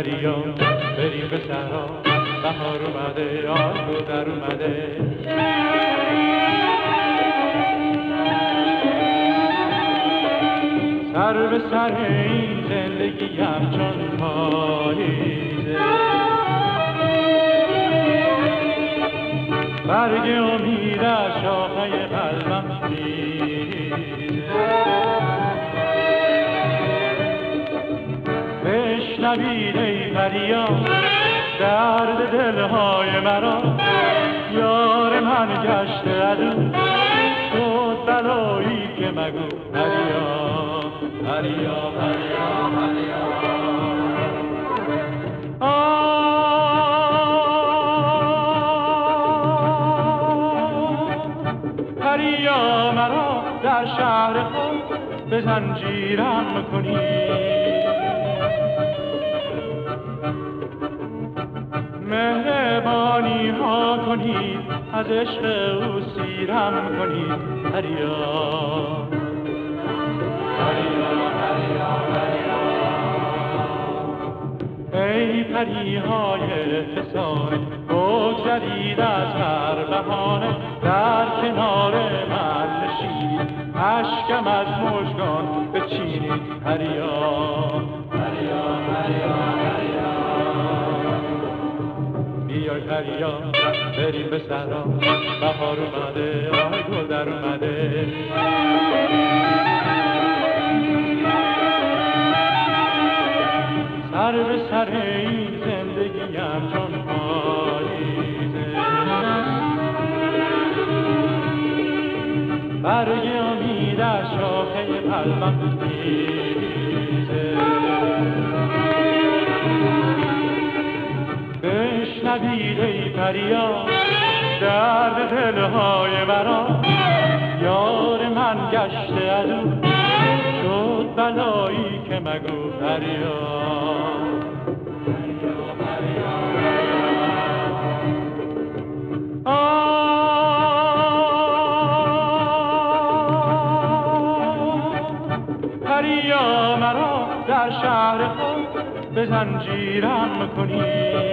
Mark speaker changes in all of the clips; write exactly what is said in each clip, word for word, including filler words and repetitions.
Speaker 1: پریا بریم به صحرا، بهار اومده آی گل در اومده. سر به سر این زندگیم چون پاییزه، برگ امید از شاخه قلبم میریزه. بشنوید ای پریا درد دلهای مرا، یار من گشته عدو شد بلایی که مگو پریا پریا پریا پریا. پریا مرا در شهر خود به زنجیرم کنی، مهربانی ها کنید از عشق او سیرم کنید. پریا پریا پریا پریا. ای پریهای فسانه بگذرید از هر بهانه، در کنار من نشینید اشکم از مژگان بچینید. پریا پریا پریا پریا. بیای پریا بریم به صحرا، بهار اومده آی گل در اومده. سر به سر این زندگیم چون پاییزه، برگ امید از شاخه قلبم میریزه. بشنوید ای پریا درد دلهای مرا، یار من گشته عدو شد بلایی که مگو. پریا پریا مرا در شهر خود به زنجیرم کنی،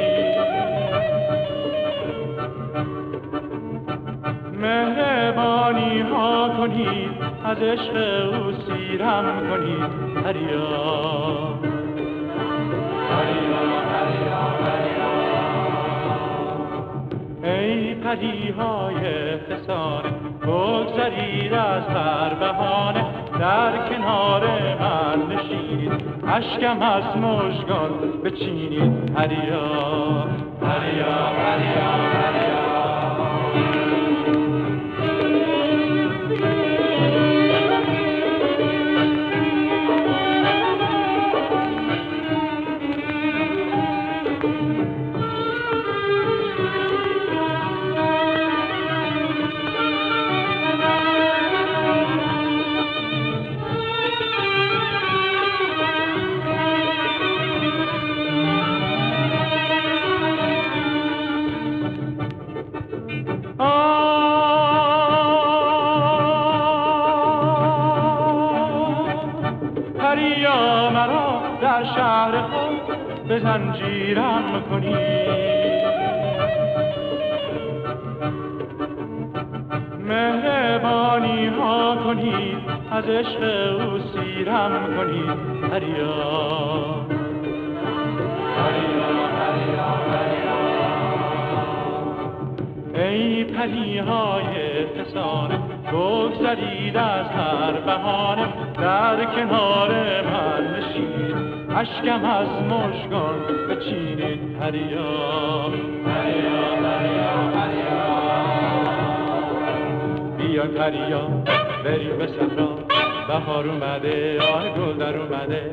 Speaker 1: مهربانی ها کنید از عشق او سیرم کنید. پریا پریا پریا پریا. ای پریهای فسانه بگذرید از هر بهانه، در کنار من نشینید اشکم از مژگان بچینید. پریا پریا پریا پریا. پریا مرا در شهر خود به زنجیرم کنی، مهربانی ها کنید از عشق او سیرم کنید. پریا پریا پریا پریا. ای پریهای فسانه بگذرید از هر بهانه، در کنار من نشینید اشکم از مژگان بچینید. پریا پریا پریا پریا. بیای پریا بریم به صحرا، بهار اومده آی گل در اومده.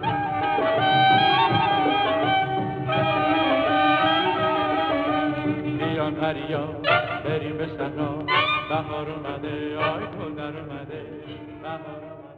Speaker 1: بیای پریا بریم به صحرا، بهار اومده آی گل در اومده. بهار اومده.